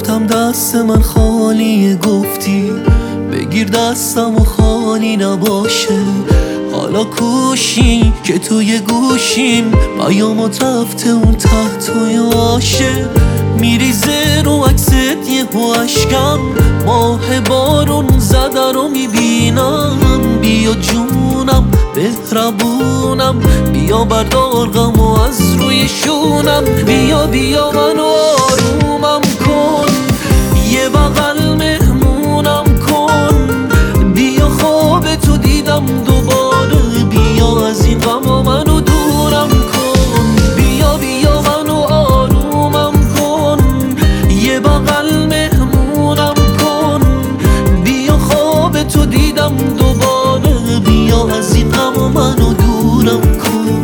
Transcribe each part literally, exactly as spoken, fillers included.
گفتم دست من خالیه، گفتی بگیر دستم و خالی نباشه. حالا کوشی که توی گوشیم پیامات رفته اون ته توی آشه. میریزه رو عکست یه اشکم، ماه بارون زده رو میبینم. بیا جونم مهربونم، بیا بردار غمو از روی شونم. بیا بیا منو آرومم کن، یه بغل مهمونم کن. بیا خواب تو دیدم دوباره، بیا از این غم منو دورم کن. بیا بیا منو آرومم کن، یه بغل مهمونم کن. بیا خواب تو دیدم دوباره، بیا از این غم منو دورم کن.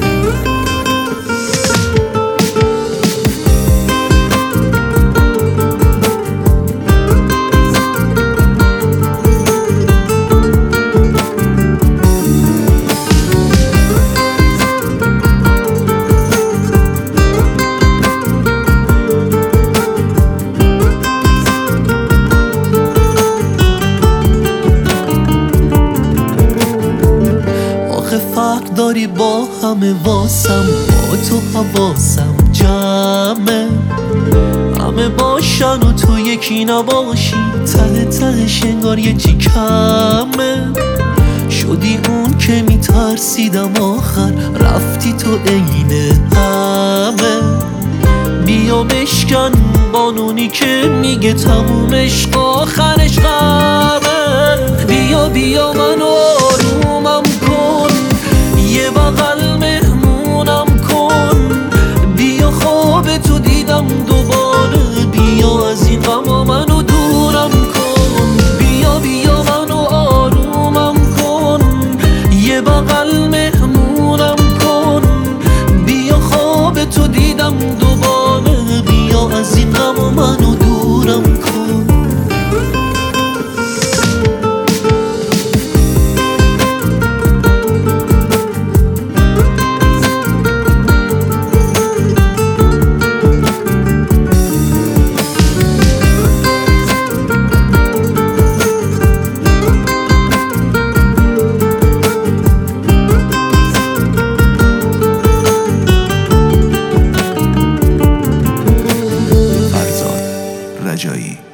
فرق داری با همه، واسم با تو حواسم جمعه. همه باشن و تو یکی نباشی، ته تهش انگار یه چی کمه. شدی اون که میترسیدم آخر، رفتی تو عین همه. بیا بشکن قانونی که میگه تمومش آخرش غمه. بیا بیا منو آرومم کن، یه بغل مهمونم کن. بیا خواب تو دیدم دوباره، بیا از این غم منو دورم کن. بیا بیا منو آرومم کن، یه بغل مهمونم کن. بیا خواب تو دیدم دوباره، بیا از این غم منو دورم کن. رجایی